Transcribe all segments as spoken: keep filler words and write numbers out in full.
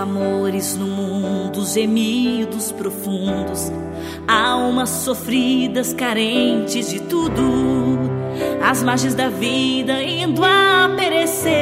amores no mundo, gemidos profundos, almas sofridas, carentes de tudo, às margens da vida indo a perecer.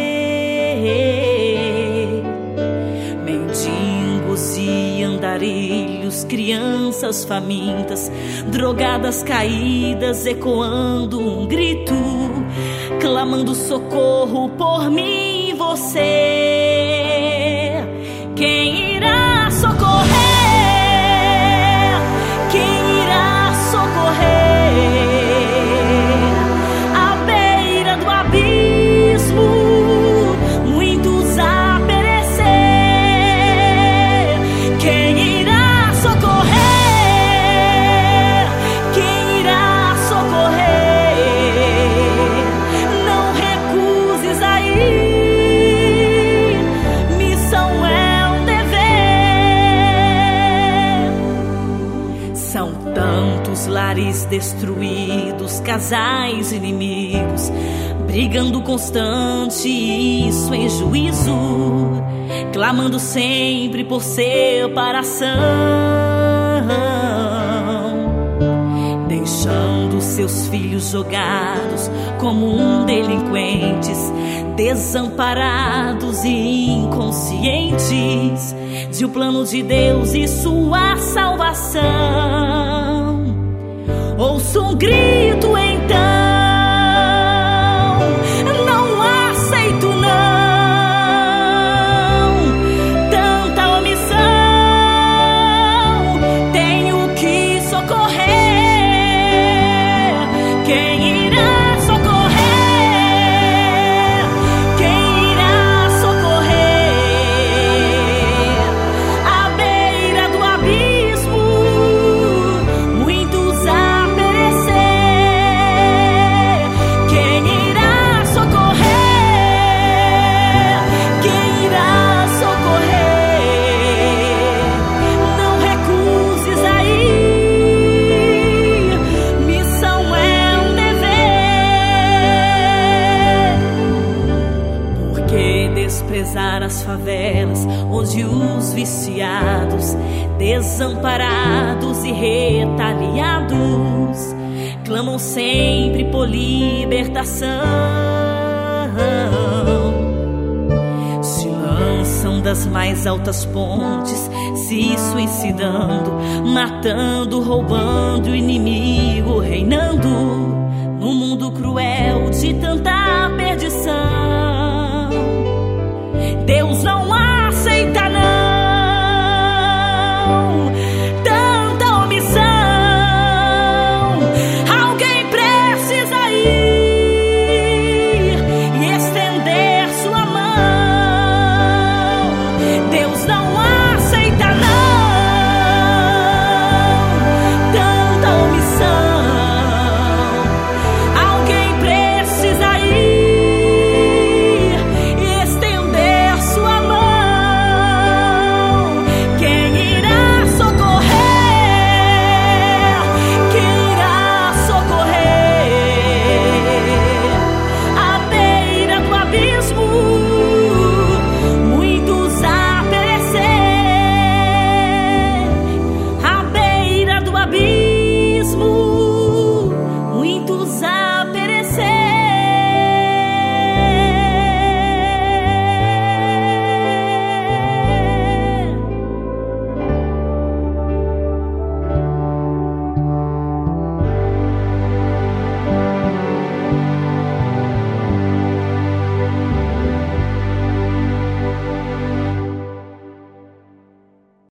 Mendigos e andarilhos, crianças famintas, drogadas caídas, ecoando um grito, clamando socorro por mim e você. Quem irá socorrer? Quem irá socorrer? À beira do abismo, muitos a perecer. Quem irá socorrer? Quem irá socorrer? Não recuses a ir, missão é um dever. São tantos lares destruídos, casais inimigos, brigando constante, isso em juízo, clamando sempre por separação, deixando seus filhos jogados como um delinquentes, desamparados e inconscientes de o plano de Deus e sua salvação. Ouço um grito então, não aceito não, tanta omissão, tenho que socorrer. Quem irá socorrer? Quem irá socorrer? À beira do abismo, muitos a perecer. Quem irá socorrer? Quem irá socorrer? Não recuses a ir, missão é um dever. Por que desprezar as favelas onde os viciados, desamparados e retaliados, clamam sempre por libertação? Se lançam das mais altas pontes, se suicidando, matando, roubando, o inimigo reinando no mundo cruel de tanta perdição. Deus não